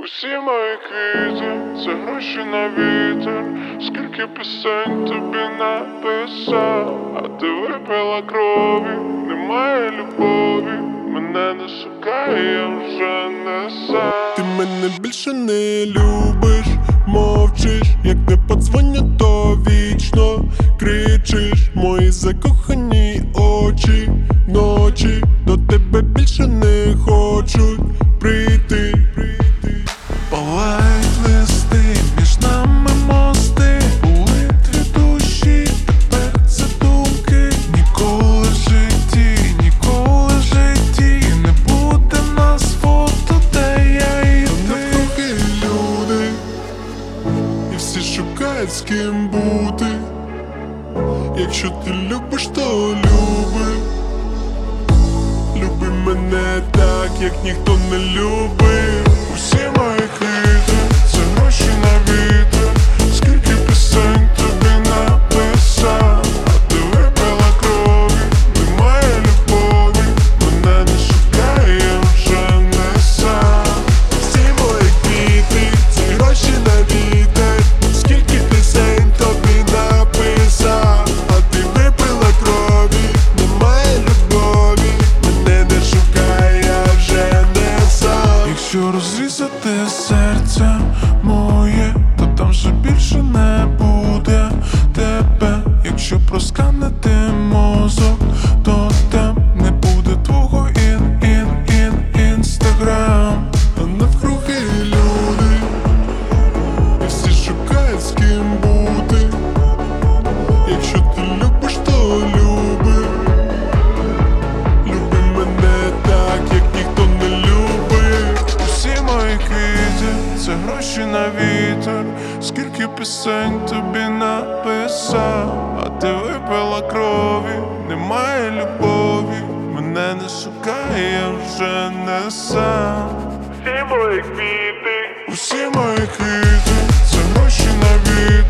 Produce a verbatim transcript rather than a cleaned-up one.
Усі мої квіти – це гроші на вітер. Скільки пісень тобі написав, а ти випила крові, немає любові. Мене не шукає, я вже не сам. Ти мене більше не любиш, мовчиш, як не подзвоню, то вічно кричиш. Мої закохані очі вночі до тебе більше не хочуть прийти. Палають листи, між нами мости, були дві душі, тепер це думки. Ніколи в житті, ніколи в житті не буде нас фото, де я і ти. Навкруги люди, і всі шукають з ким бути. Якщо ти любиш, то люби. Люби мене так, як ніхто не любив. Усі мої квіти – це гроші на вітер. Скільки пісень тобі написав, а ти випила крові, немає любові. Мене не шукає, я вже не сам. Всі мої квіти – це гроші на вітер. Скільки пісень тобі написав, а ти випила крові, немає любові. Мене не шукає, я вже не сам. Якщо розрізати серце моє, то там вже більше не буде тебе. Якщо просканити мозок, то там не буде твого ін-ін-ін-інстаграм. А навкруги люди, і всі шукають з ким бути. Якщо ти любиш, то люби. Люби мене так, як ніхто не любив. Усі мої квіти – це гроші на вітер. Скільки пісень тобі написав, а ти випила крові, немає любові. Мене не шукає, я вже не сам. Всі мої квіти, Усі мої квіти – це гроші на вітер.